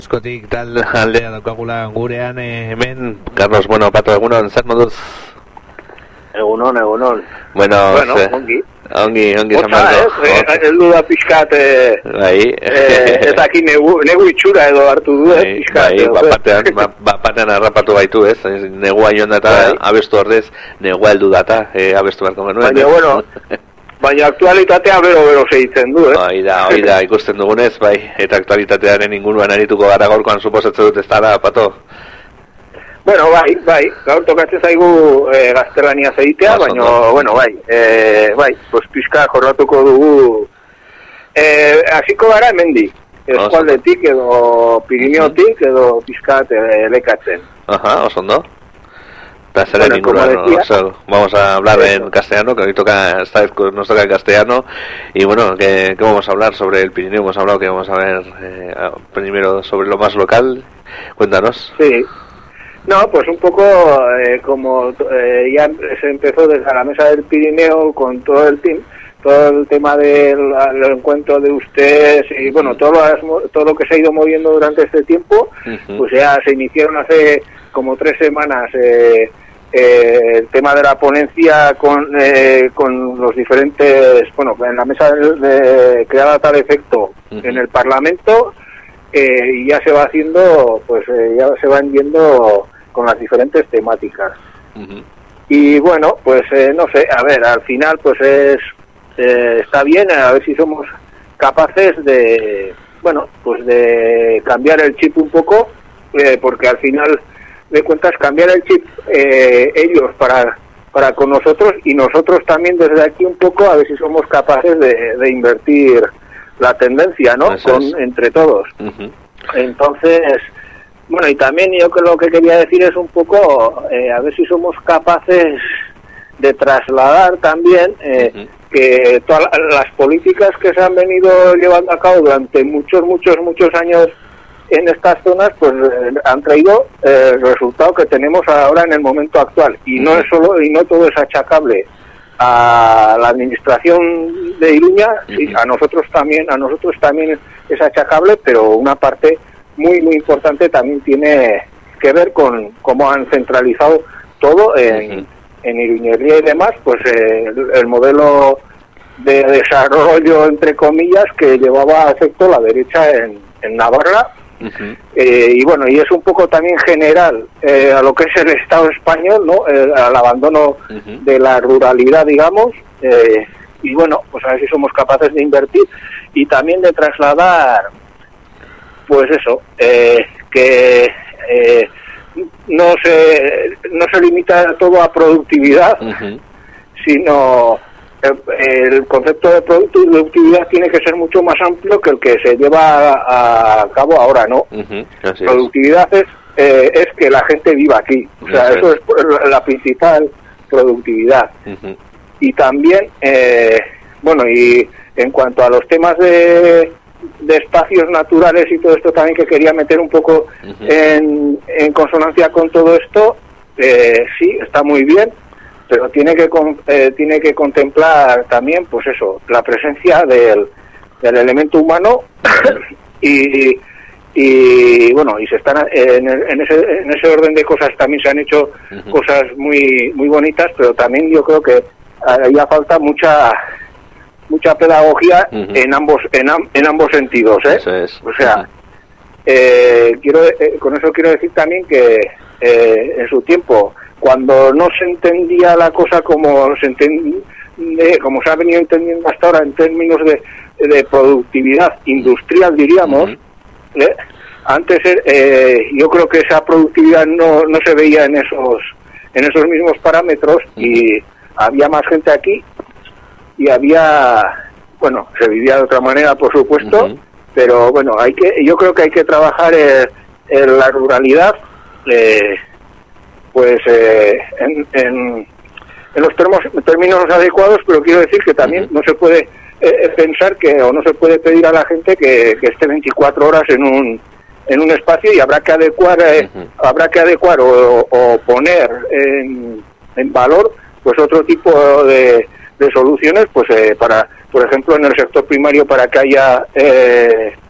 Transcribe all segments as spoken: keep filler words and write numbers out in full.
Eskotik tal aldea daukagula gurean eh, hemen, Carlos, bueno, Pato, egunon, zer moduz? Egunon, egunon. Bueno, bueno ze, ongi. Ongi, ongi Otza, zamarko. ez, ez du da pixkat, eh, bai. eh, ez aki negu, negu itxura edo hartu du, eh, Bai, pixkat. bai, bapatean, ba, bapatean harrapatu baitu, ez? Negua joan data, bai. abestu ordez, negua heldu data, eh, abestu barko genuen. Baina, bueno, baina aktualitatea bero-bero segitzen du, eh? Hoi da, hoi da, ikusten dugunez, bai, eta aktualitatearen inguruan arituko gara gaurkoan suposatzen dut ez da, Pato? Bueno, bai, bai, gaur tokatzen zaigu eh, gaztelania zeitea, baina, bueno, bai, eh, bai, pues pixka jorratuko dugu, eh, hasiko gara hemendik, eskualdetik edo Pirineotik edo pixkat eh, lekatzen. Ajá, oso ondo. Bueno, bueno, ninguno, no, o sea, vamos a hablar eso. En castellano, que hoy toca, esta vez nos toca en castellano, y bueno, ¿qué, ¿qué vamos a hablar sobre el Pirineo? Hemos hablado que vamos a ver eh, primero sobre lo más local, cuéntanos. Sí, no, pues un poco eh, como eh, ya se empezó desde la mesa del Pirineo con todo el team, todo el tema del, del encuentro de ustedes y bueno, todo lo, todo lo que se ha ido moviendo durante este tiempo, uh-huh. Pues ya se iniciaron hace como tres semanas eh, eh, el tema de la ponencia con eh, con los diferentes, bueno, en la mesa de, de creada tal efecto uh-huh. En el Parlamento eh, y ya se va haciendo, pues eh, ya se van yendo con las diferentes temáticas. Uh-huh. Y bueno, pues eh, no sé, a ver, al final pues es eh, está bien, a ver si somos capaces de, bueno, pues de cambiar el chip un poco, eh, porque al final de cuentas cambiar el chip eh, ellos para para con nosotros y nosotros también desde aquí un poco a ver si somos capaces de, de invertir la tendencia, ¿no? Con, entre todos. Uh-huh. Entonces, bueno, y también yo que lo que quería decir es un poco eh, a ver si somos capaces de trasladar también eh, uh-huh. que todas las políticas que se han venido llevando a cabo durante muchos, muchos, muchos años en estas zonas, pues eh, han traído eh, el resultado que tenemos ahora en el momento actual. Y no es solo, y no todo es achacable a la administración de Iruña, sí, a nosotros también, a nosotros también es achacable, pero una parte muy, muy importante también tiene que ver con cómo han centralizado todo en, uh-huh. en Iruñería y demás, pues eh, el, el modelo de desarrollo, entre comillas, que llevaba a efecto la derecha en, en Navarra. Uh-huh. Eh, y bueno, y es un poco también general eh, a lo que es el Estado español, ¿no? Eh, al abandono uh-huh. de la ruralidad, digamos, eh, y bueno, pues a ver si somos capaces de invertir y también de trasladar, pues eso, eh, que eh, no se no se limita todo a productividad, uh-huh. sino el concepto de productividad tiene que ser mucho más amplio que el que se lleva a, a cabo ahora, ¿no? Uh-huh, productividad es. es eh, es que la gente viva aquí, o sea, eso, eso es. es la principal productividad. Uh-huh. Y también, eh, bueno, y en cuanto a los temas de, de espacios naturales y todo esto también que quería meter un poco uh-huh. en, en consonancia con todo esto, eh, sí, está muy bien, pero tiene que eh, tiene que contemplar también, pues eso, la presencia del, del elemento humano y, y bueno, y se están en, en ese en ese orden de cosas también se han hecho uh-huh. cosas muy muy bonitas, pero también yo creo que haría falta mucha mucha pedagogía uh-huh. en ambos en, en ambos sentidos, ¿eh? Eso es. O sea, uh-huh. eh, quiero eh, con eso quiero decir también que eh, en su tiempo, cuando no se entendía la cosa como se entiende, como se ha venido entendiendo hasta ahora en términos de, de productividad industrial, diríamos, uh-huh. ¿eh? Antes eh, yo creo que esa productividad no, no se veía en esos en esos mismos parámetros uh-huh. y había más gente aquí y había, bueno, se vivía de otra manera, por supuesto, uh-huh. pero bueno, hay que yo creo que hay que trabajar en, en la ruralidad, eh, pues eh, en, en, en los termos, términos adecuados, pero quiero decir que también uh-huh. no se puede eh, pensar que, o no se puede pedir a la gente que, que esté veinticuatro horas en un en un espacio y habrá que adecuar eh, uh-huh. habrá que adecuar o, o poner en, en valor pues otro tipo de, de soluciones, pues eh, para, por ejemplo, en el sector primario, para que haya eh,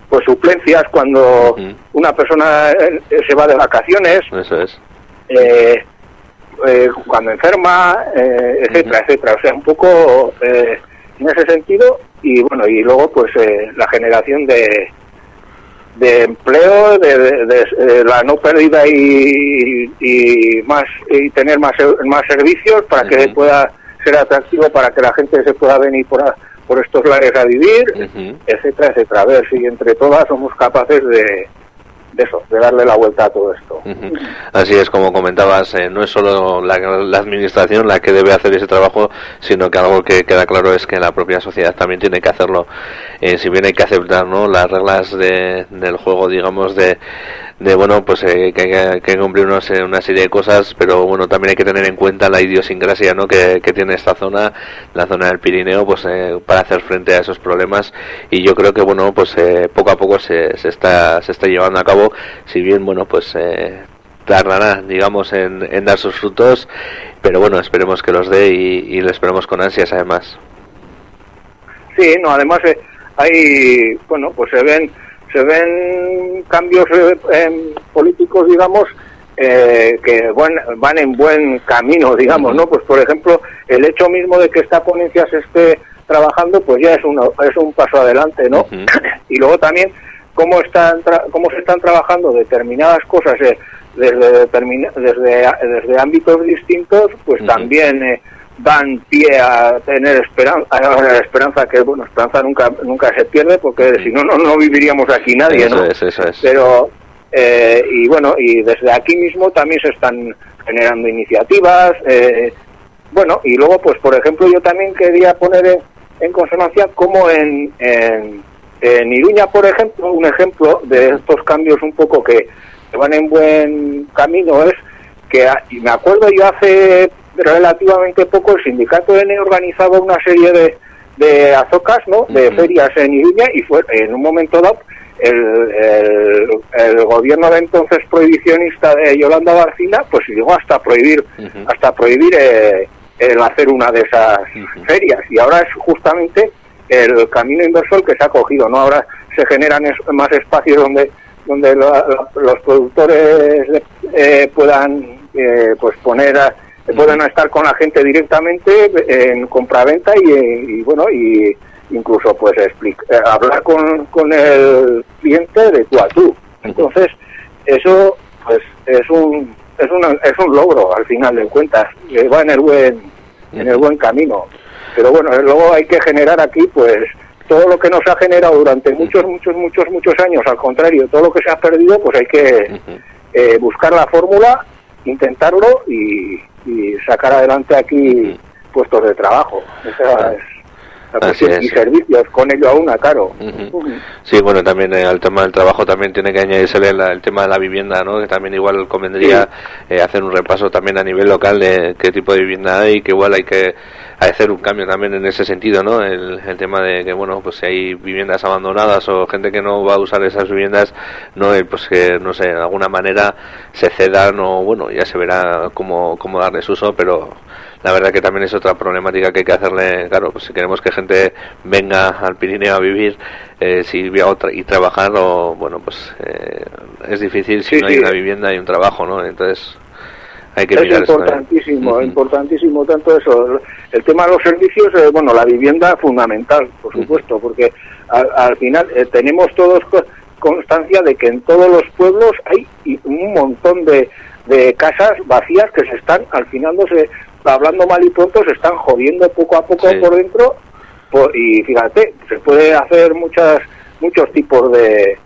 pues suplencias cuando uh-huh. una persona eh, se va de vacaciones, eso es, eh, eh, cuando enferma, eh, etcétera, uh-huh. etcétera. O sea, un poco eh, en ese sentido. Y bueno, y luego pues eh, la generación de de empleo, de, de, de, de la no pérdida y, y más y tener más más servicios para uh-huh. que pueda ser atractivo, para que la gente se pueda venir por a, por estos lares a vivir, uh-huh. etcétera, etcétera. A ver si entre todas somos capaces de de eso, de darle la vuelta a todo esto. Uh-huh. Así es, como comentabas, eh, no es solo la, la administración la que debe hacer ese trabajo, sino que algo que queda claro es que la propia sociedad también tiene que hacerlo. Eh, si bien hay que aceptar, ¿no?, las reglas de, del juego, digamos, de, de bueno, pues eh, que hay que cumplir unos, eh, una serie de cosas, pero bueno, también hay que tener en cuenta la idiosincrasia, ¿no?, que, que tiene esta zona, la zona del Pirineo, pues eh, para hacer frente a esos problemas. Y yo creo que, bueno, pues eh, poco a poco se, se está se está llevando a cabo. Si bien, bueno, pues eh, tardará, digamos, en, en dar sus frutos, pero bueno, esperemos que los dé y, y lo esperemos con ansias, además. Sí, no, además eh, hay, bueno, pues se ven se ven cambios eh, eh, políticos, digamos, eh, que van, van en buen camino, digamos, uh-huh. ¿no? Pues por ejemplo, el hecho mismo de que esta ponencia se esté trabajando, pues ya es, uno, es un paso adelante, ¿no? Uh-huh. Y luego también cómo están tra- cómo se están trabajando determinadas cosas eh, desde, determin- desde desde ámbitos distintos, pues uh-huh. también eh, dan pie a tener esperanza, a la esperanza que, bueno, esperanza nunca nunca se pierde, porque uh-huh. si no, no no viviríamos aquí nadie, eso ¿no? Es, eso es. Pero eh, y bueno, y desde aquí mismo también se están generando iniciativas, eh, bueno, y luego pues por ejemplo yo también quería poner en, en consonancia como en, en En Iruña, por ejemplo, un ejemplo de estos cambios un poco que, que van en buen camino es que, y me acuerdo yo hace relativamente poco, el sindicato N organizaba una serie de, de azocas, ¿no?, de uh-huh. ferias en Iruña, y fue en un momento dado el, el, el gobierno de entonces prohibicionista de Yolanda Barcina, pues llegó hasta prohibir, uh-huh. hasta prohibir eh, el hacer una de esas uh-huh. ferias, y ahora es justamente el camino inversor que se ha cogido, ¿no? Ahora se generan es, más espacios donde donde lo, lo, los productores eh, puedan eh, pues poner a, uh-huh. puedan estar con la gente directamente en compraventa y, y bueno y incluso pues explica, eh, hablar con, con el cliente de tú a tú. Entonces eso pues es un es una, es un logro al final de cuentas, que va en el buen uh-huh. en el buen camino. Pero bueno, luego hay que generar aquí, pues, todo lo que nos ha generado durante muchos, muchos, muchos, muchos años, al contrario, todo lo que se ha perdido, pues hay que uh-huh. eh, buscar la fórmula, intentarlo y, y sacar adelante aquí uh-huh. puestos de trabajo. Esa es la cuestión. Y servicios, con ello aún, claro. Uh-huh. Uh-huh. Sí, bueno, también eh, al tema del trabajo también tiene que añadirse el, el tema de la vivienda, ¿no? Que también igual convendría sí. eh, hacer un repaso también a nivel local de qué tipo de vivienda hay, que igual hay que hacer un cambio también en ese sentido, ¿no? El, el tema de que, bueno, pues si hay viviendas abandonadas o gente que no va a usar esas viviendas, no, eh, pues que, no sé, de alguna manera se cedan o, bueno, ya se verá cómo, cómo darles uso, pero la verdad que también es otra problemática que hay que hacerle, claro, pues si queremos que gente venga al Pirineo a vivir eh, si y trabajar, o, bueno, pues eh, es difícil si sí, no hay sí. una vivienda y un trabajo, ¿no? Entonces hay que es mirar importantísimo, eso uh-huh. importantísimo tanto eso. El tema de los servicios, eh, bueno, la vivienda fundamental, por supuesto, uh-huh. porque al, al final eh, tenemos todos constancia de que en todos los pueblos hay un montón de, de casas vacías que se están, al final no se, hablando mal y pronto, se están jodiendo poco a poco sí. por dentro, por, y fíjate, se puede hacer muchas muchos tipos de,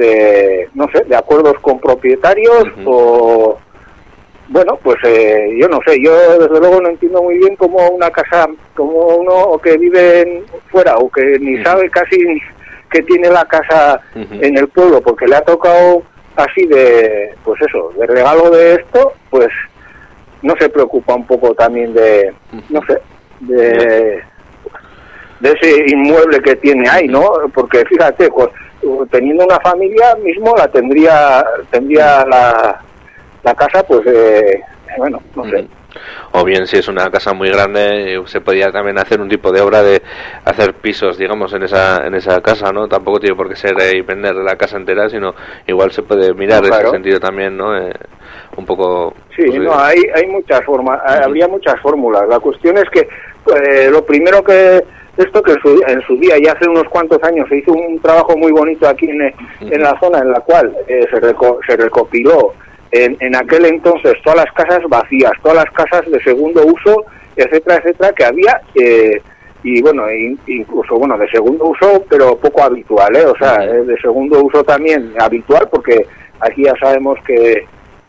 de no sé, de acuerdos con propietarios uh-huh. o bueno, pues eh, yo no sé, yo desde luego no entiendo muy bien cómo una casa, como uno que vive en, fuera o que ni uh-huh. sabe casi que tiene la casa uh-huh. en el pueblo porque le ha tocado así de, pues eso, de regalo de esto, pues no se preocupa un poco también de, no sé, de, de ese inmueble que tiene ahí, ¿no? Porque fíjate, pues, teniendo una familia mismo la tendría, tendría la la casa, pues, eh, bueno, no sé. O bien, si es una casa muy grande, se podía también hacer un tipo de obra de hacer pisos, digamos, en esa en esa casa, ¿no? Tampoco tiene por qué ser eh, y vender la casa entera, sino igual se puede mirar no, claro. ese sentido también, ¿no? Eh, un poco... Sí, pues, no, hay, hay muchas formas, uh-huh. habría muchas fórmulas. La cuestión es que eh, lo primero que... Esto que en su, en su día, ya hace unos cuantos años, se hizo un trabajo muy bonito aquí en, uh-huh. en la zona en la cual eh, se, reco, se recopiló en, en aquel entonces todas las casas vacías, todas las casas de segundo uso, etcétera, etcétera, que había, eh, y bueno, in, incluso, bueno, de segundo uso, pero poco habitual, ¿eh? O sea, uh-huh. de segundo uso también habitual, porque aquí ya sabemos que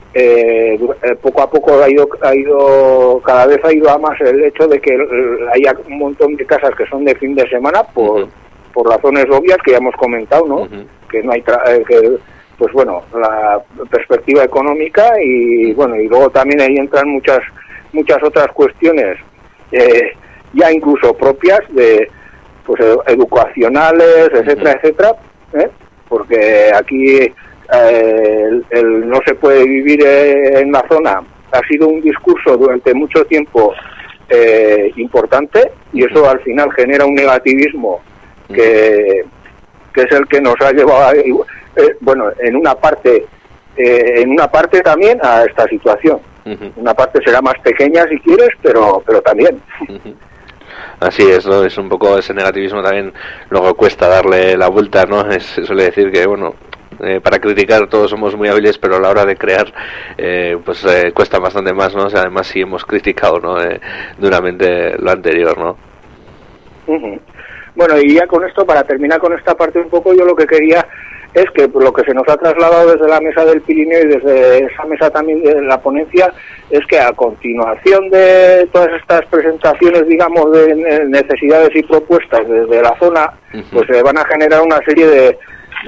Eh, poco a poco ha ido, ha ido, cada vez ha ido a más el hecho de que haya un montón de casas que son de fin de semana por, uh-huh. por razones obvias que ya hemos comentado, ¿no? Uh-huh. Que no hay, tra- eh, que, pues bueno, la perspectiva económica y bueno, y luego también ahí entran muchas, muchas otras cuestiones, eh, ya incluso propias de, pues educacionales, etcétera, uh-huh. etcétera, ¿eh? Porque aquí Eh, el, el no se puede vivir eh, en la zona ha sido un discurso durante mucho tiempo eh, importante y eso al final genera un negativismo que, que es el que nos ha llevado a, eh, bueno, en una parte eh, en una parte también a esta situación. Uh-huh. Una parte será más pequeña si quieres, pero pero también. Uh-huh. Así es, ¿no? Es un poco ese negativismo también, luego cuesta darle la vuelta, ¿no? Es, se suele decir que, bueno, Eh, para criticar todos somos muy hábiles, pero a la hora de crear eh, pues eh, cuesta bastante más, ¿no? O sea, además sí hemos criticado, ¿no? Eh, duramente lo anterior, ¿no? Uh-huh. Bueno, y ya con esto, para terminar con esta parte un poco, yo lo que quería es que lo que se nos ha trasladado desde la mesa del Pirineo y desde esa mesa también de la ponencia es que a continuación de todas estas presentaciones, digamos, de necesidades y propuestas desde la zona, uh-huh. pues se van a generar una serie de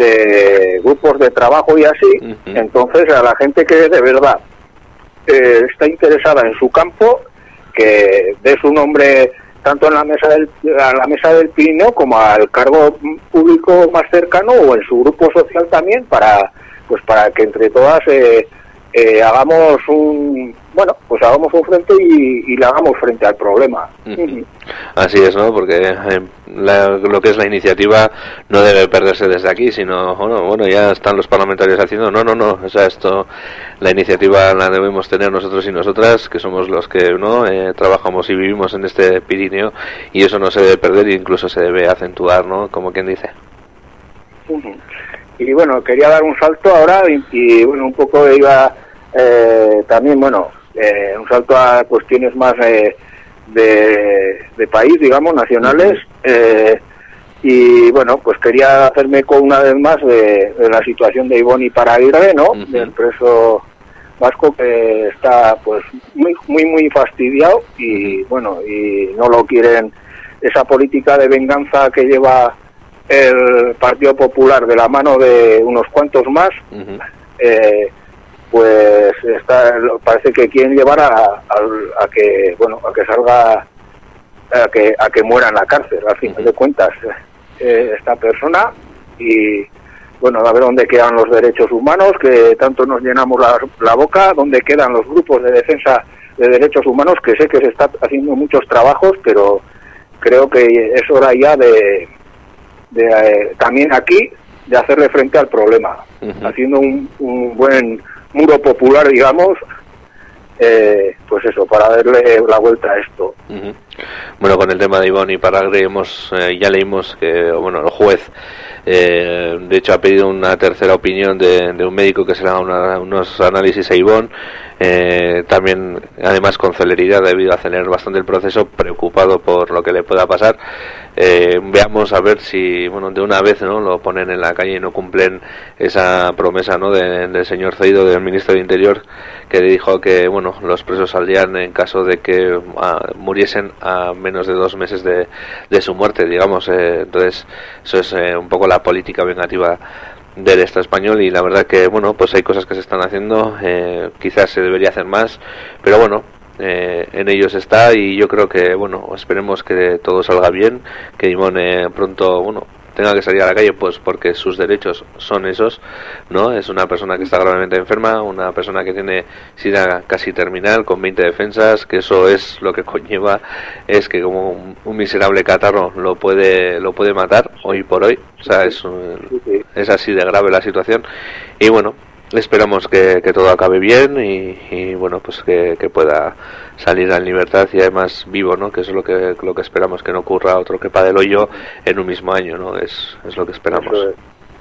de grupos de trabajo y así, uh-huh. Entonces a la gente que de verdad eh, está interesada en su campo, que dé su nombre tanto en la mesa del a la mesa del Pirineo como al cargo público más cercano o en su grupo social también, para pues para que entre todas eh, eh, hagamos un bueno pues hagamos un frente y, y le hagamos frente al problema. Uh-huh. Así es, ¿no? Porque eh, la, lo que es la iniciativa no debe perderse desde aquí, sino bueno, bueno, ya están los parlamentarios haciendo, no, no, no, o sea, esto, la iniciativa la debemos tener nosotros y nosotras, que somos los que no eh, trabajamos y vivimos en este Pirineo, y eso no se debe perder e incluso se debe acentuar, ¿no? Como quien dice. Uh-huh. Y bueno, quería dar un salto ahora y, y bueno, un poco iba eh, también, bueno, eh, un salto a cuestiones más eh, de, de país, digamos, nacionales, eh, y bueno, pues quería hacerme eco una vez más de, de la situación de Ibon Iparraguirre, ¿no? Uh-huh. Del preso vasco que está pues muy muy muy fastidiado y bueno, y no lo quieren, esa política de venganza que lleva el Partido Popular de la mano de unos cuantos más, uh-huh. eh, pues está, parece que quieren llevar a, a, a que bueno a que salga a que a que muera en la cárcel al final uh-huh. de cuentas eh, esta persona, y bueno, a ver dónde quedan los derechos humanos que tanto nos llenamos la, la boca, dónde quedan los grupos de defensa de derechos humanos, que sé que se está haciendo muchos trabajos, pero creo que es hora ya de, de eh, también aquí de hacerle frente al problema, uh-huh. haciendo un, un buen muro popular, digamos, eh, pues eso, para darle la vuelta a esto. Uh-huh. Bueno, con el tema de Ibon Iparraguirre hemos, eh, ya leímos que, bueno, el juez, eh, de hecho, ha pedido una tercera opinión de, de un médico que se le haga una, unos análisis a Ibon, eh, también, además, con celeridad, debido a acelerar bastante el proceso, preocupado por lo que le pueda pasar. Eh, veamos a ver si, bueno, de una vez, ¿no?, lo ponen en la calle y no cumplen esa promesa, ¿no?, de, del señor Zoido, del ministro de Interior, que dijo que, bueno, los presos saldrían en caso de que uh, muriesen a menos de dos meses de, de su muerte, digamos. Eh, entonces, eso es eh, un poco la política vengativa del Estado español, y la verdad que, bueno, pues hay cosas que se están haciendo, eh, quizás se debería hacer más, pero bueno, eh, en ellos está, y yo creo que, bueno, esperemos que todo salga bien, que Ibon eh, pronto, bueno, tenga que salir a la calle, pues porque sus derechos son esos, ¿no? Es una persona que está gravemente enferma, una persona que tiene sida casi terminal, con veinte defensas, que eso es lo que conlleva, es que como un, un miserable catarro lo puede lo puede matar hoy por hoy, o sea, es, es así de grave la situación, y bueno, esperamos que, que todo acabe bien y, y bueno, pues que, que pueda salir en libertad y además vivo, ¿no? Que eso es lo que lo que esperamos, que no ocurra otro Kepa del Hoyo en un mismo año, ¿no? Es, es lo que esperamos. Es.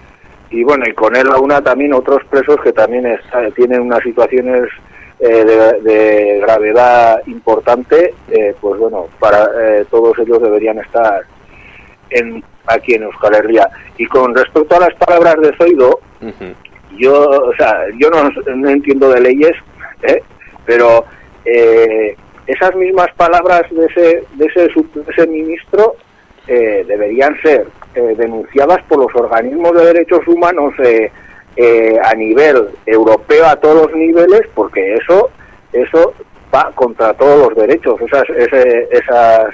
Y bueno, y con él a una también otros presos que también está, tienen unas situaciones eh, de, de gravedad importante, eh, pues bueno, para eh, todos ellos deberían estar en aquí en Euskal Herria. Y con respecto a las palabras de Zoido, uh-huh. Yo, o sea, yo no, no entiendo de leyes, ¿eh? Pero eh, esas mismas palabras de ese de ese, de ese ministro eh, deberían ser eh, denunciadas por los organismos de derechos humanos eh, eh, a nivel europeo, a todos los niveles, porque eso eso va contra todos los derechos, esas, ese, esas,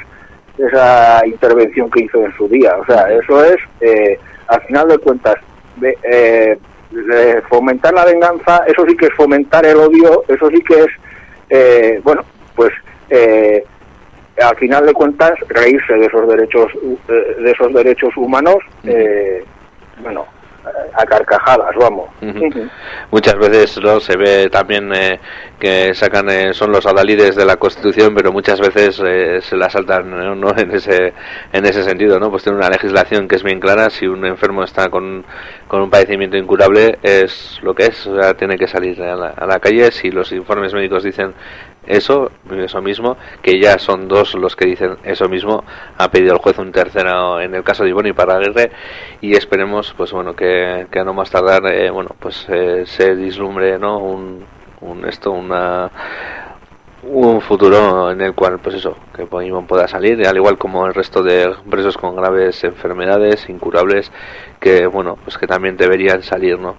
esa intervención que hizo en su día. O sea, eso es, eh, al final de cuentas, de, eh, de fomentar la venganza, eso sí que es fomentar el odio, eso sí que es, eh, bueno, pues eh, al final de cuentas reírse de esos derechos, de esos derechos humanos, eh, bueno, a carcajadas, vamos. Uh-huh. Muchas veces no se ve también eh, que sacan eh, son los adalides de la Constitución, pero muchas veces eh, se la saltan, ¿no? ¿no? en ese en ese sentido, ¿no? Pues tiene una legislación que es bien clara. Si un enfermo está con, con un padecimiento incurable, es lo que es, o sea, tiene que salir a la, a la calle. Si los informes médicos dicen eso, eso mismo, que ya son dos los que dicen eso mismo, ha pedido el juez un tercero en el caso de Ibon Iparraguirre, y esperemos, pues bueno, que, que a no más tardar, eh, bueno, pues eh, se vislumbre, ¿no? Un, un esto, una un futuro en el cual, pues eso, que Ibon pueda salir, al igual como el resto de presos con graves enfermedades incurables, que bueno, pues que también deberían salir, ¿no?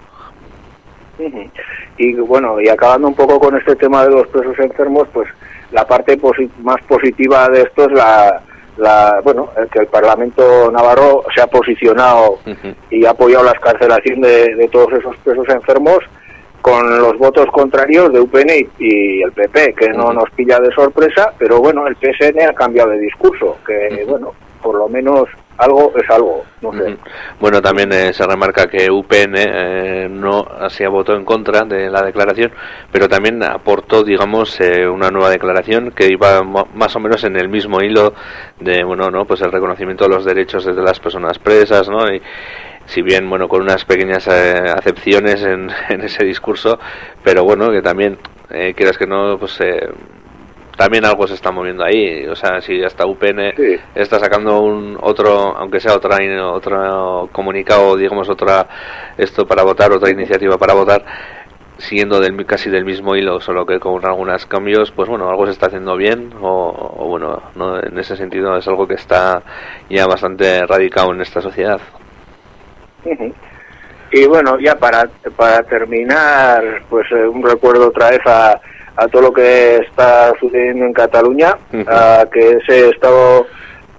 Y bueno, y acabando un poco con este tema de los presos enfermos, pues la parte posi- más positiva de esto es la, la bueno, el que el Parlamento navarro se ha posicionado uh-huh. y ha apoyado la excarcelación de, de todos esos presos enfermos, con los votos contrarios de U P N y el P P, que uh-huh. no nos pilla de sorpresa, pero bueno, el P S N ha cambiado de discurso, que uh-huh. bueno, por lo menos algo es algo, no sé. Uh-huh. Bueno, también eh, se remarca que U P N eh, no se votó en contra de la declaración, pero también aportó, digamos, eh, una nueva declaración que iba mo- más o menos en el mismo hilo de, bueno, no, pues el reconocimiento de los derechos de las personas presas, ¿no? Y si bien, bueno, con unas pequeñas eh, acepciones en, en ese discurso, pero bueno, que también, eh, quieras que no, pues eh, también algo se está moviendo ahí. O sea, si hasta U P N sí. está sacando un otro, aunque sea otra otro comunicado, digamos, otra esto para votar, otra iniciativa para votar, siguiendo del casi del mismo hilo, solo que con algunos cambios, pues bueno, algo se está haciendo bien, o, o bueno, no, en ese sentido es algo que está ya bastante radicado en esta sociedad. Uh-huh. Y bueno, ya para para terminar, pues eh, un recuerdo otra vez a a todo lo que está sucediendo en Cataluña, uh-huh. a que ese estado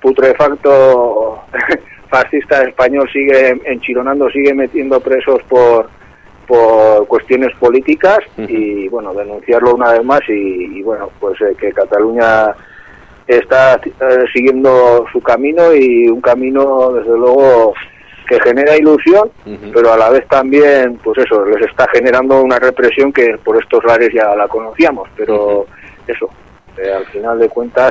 putrefacto fascista español sigue enchironando, sigue metiendo presos por por cuestiones políticas, uh-huh. y bueno, denunciarlo una vez más, y, y bueno, pues eh, que Cataluña está eh, siguiendo su camino, y un camino desde luego que genera ilusión, uh-huh. pero a la vez también, pues eso, les está generando una represión que por estos lares ya la conocíamos, pero uh-huh. eso, eh, al final de cuentas,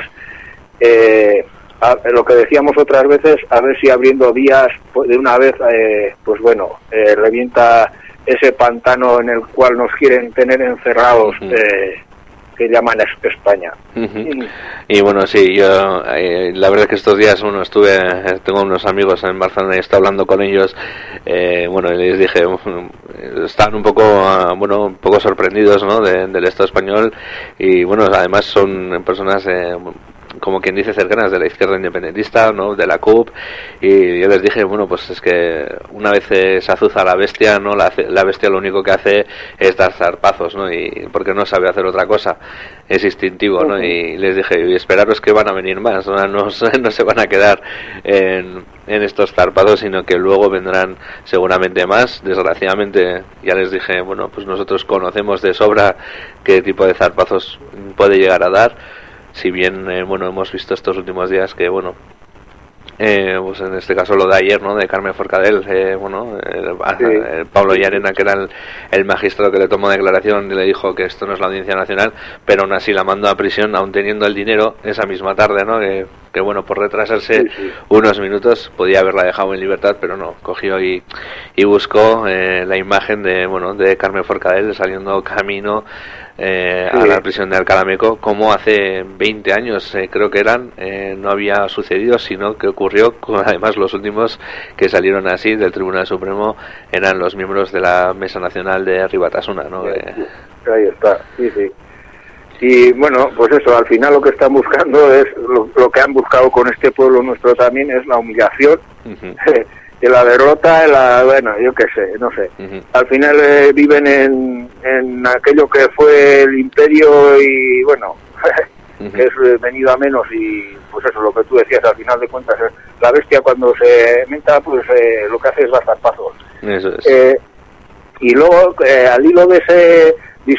eh, a, lo que decíamos otras veces, a ver si abriendo vías de una vez, eh, pues bueno, eh, revienta ese pantano en el cual nos quieren tener encerrados, uh-huh. eh, que llaman España. Uh-huh. Y bueno, sí, yo eh, la verdad es que estos días, bueno, estuve, tengo unos amigos en Barcelona y estoy hablando con ellos, eh, bueno, y les dije, están un poco, uh, bueno, un poco sorprendidos, ¿no?, de, del Estado español, y bueno, además son personas eh, como quien dice, cercanas de la izquierda independentista, ¿no? De la C U P, y yo les dije, bueno, pues es que una vez eh, se azuza la bestia, ¿no? La, la bestia lo único que hace es dar zarpazos, ¿no? Y porque no sabe hacer otra cosa, es instintivo, ¿no? Y les dije, y esperaros que van a venir más, ¿no? No, no se van a quedar en, en estos zarpazos, sino que luego vendrán seguramente más. Desgraciadamente, ya les dije, bueno, pues nosotros conocemos de sobra qué tipo de zarpazos puede llegar a dar, si bien, eh, bueno, hemos visto estos últimos días que, bueno, Eh, pues en este caso lo de ayer, ¿no? De Carmen Forcadell, eh, bueno, el, sí. el Pablo Llarena, que era el, el magistrado que le tomó declaración y le dijo que esto no es la Audiencia Nacional, pero aún así la mandó a prisión, aún teniendo el dinero esa misma tarde, ¿no? Que, que bueno, por retrasarse sí, sí. unos minutos podía haberla dejado en libertad, pero no, cogió y, y buscó eh, la imagen de, bueno, de Carmen Forcadell saliendo camino Eh, sí. a la prisión de Alcalá Meco, como hace veinte años eh, creo que eran, eh, no había sucedido, sino que ocurrió, además los últimos que salieron así del Tribunal Supremo eran los miembros de la Mesa Nacional de Ribatasuna, ¿no? Sí, eh, ahí está, sí, sí. Y bueno, pues eso, al final lo que están buscando es, lo, lo que han buscado con este pueblo nuestro también es la humillación, uh-huh. de la derrota, la, bueno, yo qué sé, no sé. Uh-huh. Al final eh, viven en, en aquello que fue el imperio y, bueno, uh-huh. que es venido a menos y, pues eso, lo que tú decías, al final de cuentas, la bestia cuando se menta, pues eh, lo que hace es bastar pasos. Eso es. Eh, y luego, eh, al hilo de ese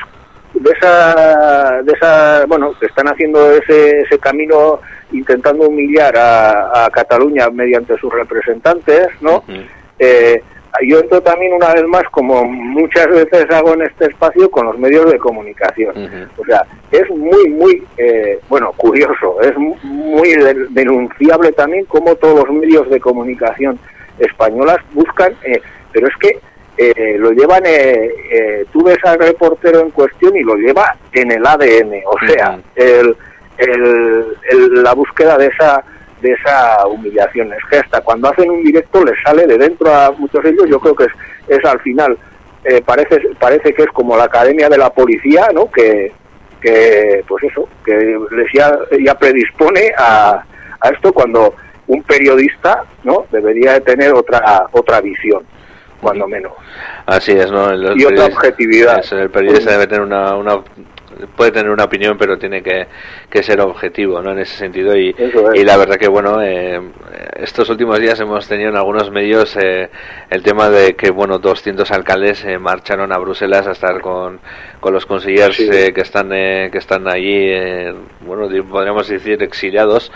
de esa, de esa, bueno, que están haciendo ese, ese camino intentando humillar a, a Cataluña mediante sus representantes, ¿no? Uh-huh. Eh, yo entro también una vez más, como muchas veces hago en este espacio, con los medios de comunicación. Uh-huh. O sea, es muy, muy, eh, bueno, curioso, es muy denunciable también cómo todos los medios de comunicación españolas buscan, eh, pero es que Eh, lo llevan, eh, eh, tú ves al reportero en cuestión y lo lleva en el A D N, o sea, uh-huh. el, el, el, la búsqueda de esa de esa humillación. Es que hasta cuando hacen un directo les sale de dentro a muchos de ellos, yo creo que es, es al final, eh, parece parece que es como la academia de la policía, ¿no? Que, que pues eso, que les ya, ya predispone a, a esto, cuando un periodista, ¿no? Debería de tener otra otra visión, cuando menos. Así es, ¿no? El, y otra objetividad. Es, el periodista debe tener una, una puede tener una opinión, pero tiene que, que ser objetivo, ¿no? En ese sentido, y, y la verdad que, bueno, eh, estos últimos días hemos tenido en algunos medios eh, el tema de que, bueno, doscientos alcaldes eh, marcharon a Bruselas a estar con, con los consellers sí. eh, que están eh, que están allí, eh, bueno, podríamos decir exiliados.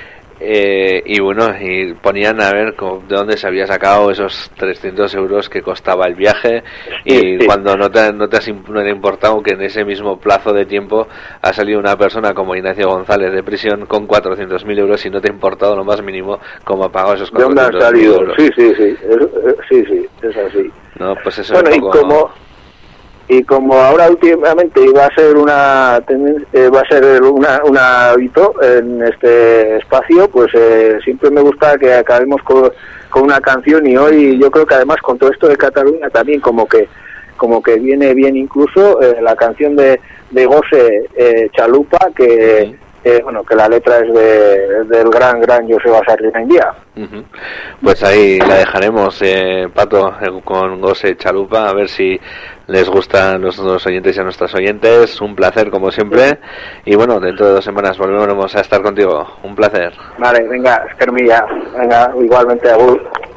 Eh, y bueno, y ponían a ver de dónde se había sacado esos trescientos euros que costaba el viaje, y sí, sí. cuando no te, no te has no te ha importado que en ese mismo plazo de tiempo ha salido una persona como Ignacio González de prisión con cuatrocientos mil euros y no te ha importado lo más mínimo cómo ha pagado esos cuatrocientos mil euros. Sí, sí, sí, es, sí, sí, es así. No, pues eso bueno, es un poco... y como... Y como ahora últimamente va a ser una eh, va a ser una, un hábito en este espacio, pues eh, siempre me gusta que acabemos con, con una canción, y hoy yo creo que además con todo esto de Cataluña también como que como que viene bien incluso eh, la canción de, de Gose eh, Chalupa, que sí. Eh, bueno, que la letra es de, del gran, gran Joseba Sarrimendia. Uh-huh. Pues ahí la dejaremos, eh, Pato, eh, con Gose Chalupa, a ver si les gusta a nuestros oyentes y a nuestras oyentes. Un placer, como siempre. Y bueno, dentro de dos semanas volveremos a estar contigo. Un placer. Vale, venga, Esquermilla. Venga, igualmente, agur.